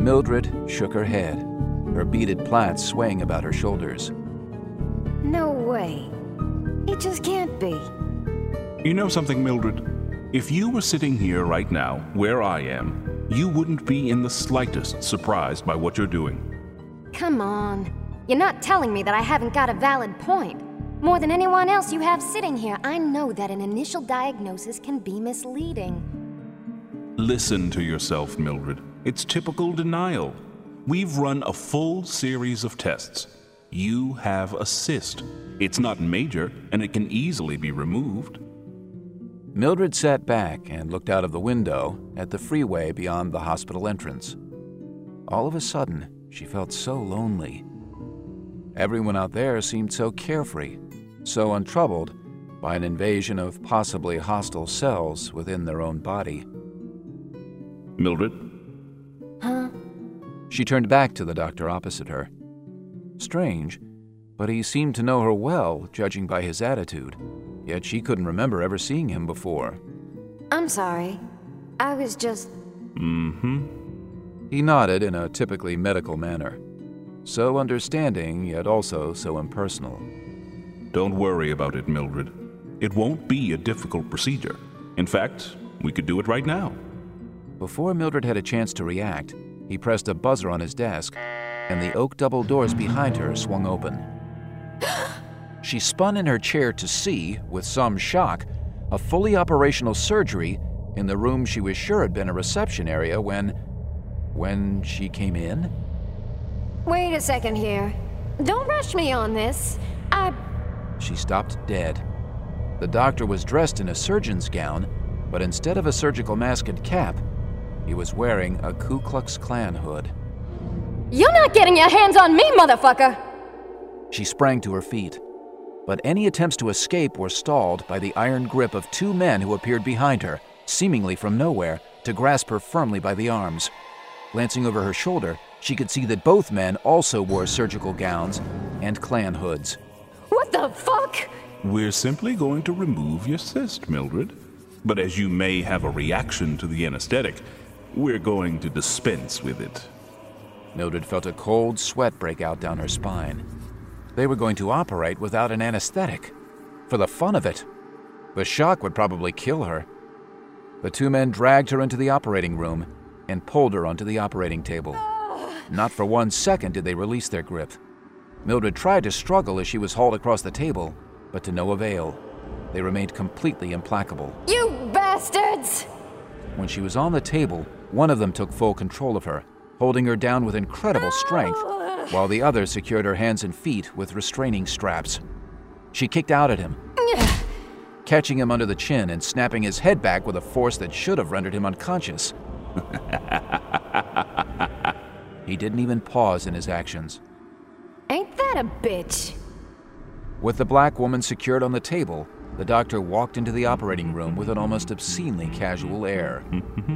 Mildred shook her head, her beaded plaits swaying about her shoulders. No way. It just can't be. You know something, Mildred? If you were sitting here right now, where I am, you wouldn't be in the slightest surprised by what you're doing. Come on. You're not telling me that I haven't got a valid point. More than anyone else you have sitting here, I know that an initial diagnosis can be misleading. Listen to yourself, Mildred. It's typical denial. We've run a full series of tests. You have a cyst. It's not major, and it can easily be removed. Mildred sat back and looked out of the window at the freeway beyond the hospital entrance. All of a sudden, she felt so lonely. Everyone out there seemed so carefree, so untroubled by an invasion of possibly hostile cells within their own body. Mildred? Huh? She turned back to the doctor opposite her. Strange, but he seemed to know her well, judging by his attitude, yet she couldn't remember ever seeing him before. I'm sorry. I was just... He nodded in a typically medical manner, so understanding yet also so impersonal. Don't worry about it, Mildred. It won't be a difficult procedure. In fact, we could do it right now. Before Mildred had a chance to react, he pressed a buzzer on his desk, and the oak double doors behind her swung open. She spun in her chair to see, with some shock, a fully operational surgery in the room she was sure had been a reception area when she came in. Wait a second here. Don't rush me on this. She stopped dead. The doctor was dressed in a surgeon's gown, but instead of a surgical mask and cap, he was wearing a Ku Klux Klan hood. You're not getting your hands on me, motherfucker! She sprang to her feet, but any attempts to escape were stalled by the iron grip of two men who appeared behind her, seemingly from nowhere, to grasp her firmly by the arms. Glancing over her shoulder, she could see that both men also wore surgical gowns and Klan hoods. What the fuck? We're simply going to remove your cyst, Mildred. But as you may have a reaction to the anesthetic, we're going to dispense with it. Mildred felt a cold sweat break out down her spine. They were going to operate without an anesthetic. For the fun of it. The shock would probably kill her. The two men dragged her into the operating room and pulled her onto the operating table. Not for 1 second did they release their grip. Mildred tried to struggle as she was hauled across the table, but to no avail. They remained completely implacable. You bastards! When she was on the table, one of them took full control of her, holding her down with incredible strength, while the other secured her hands and feet with restraining straps. She kicked out at him, catching him under the chin and snapping his head back with a force that should have rendered him unconscious. He didn't even pause in his actions. Ain't that a bitch? With the black woman secured on the table, the doctor walked into the operating room with an almost obscenely casual air.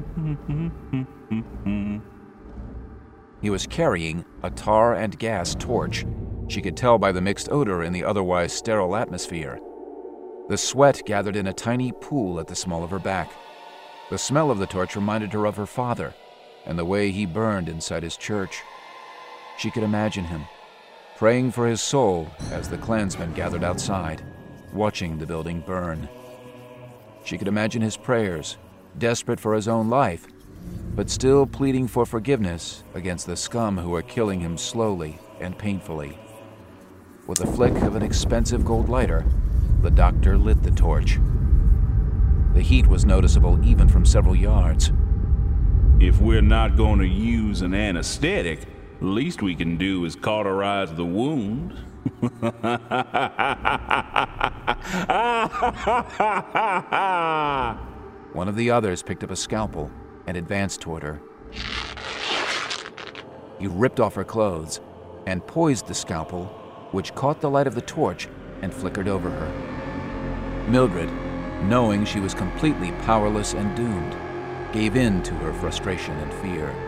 He was carrying a tar and gas torch. She could tell by the mixed odor in the otherwise sterile atmosphere. The sweat gathered in a tiny pool at the small of her back. The smell of the torch reminded her of her father and the way he burned inside his church. She could imagine him, praying for his soul as the Klansmen gathered outside, watching the building burn. She could imagine his prayers, desperate for his own life, but still pleading for forgiveness against the scum who were killing him slowly and painfully. With a flick of an expensive gold lighter, the doctor lit the torch. The heat was noticeable even from several yards. If we're not going to use an anesthetic, the least we can do is cauterize the wound. One of the others picked up a scalpel and advanced toward her. He ripped off her clothes and poised the scalpel, which caught the light of the torch and flickered over her. Mildred, knowing she was completely powerless and doomed, gave in to her frustration and fear.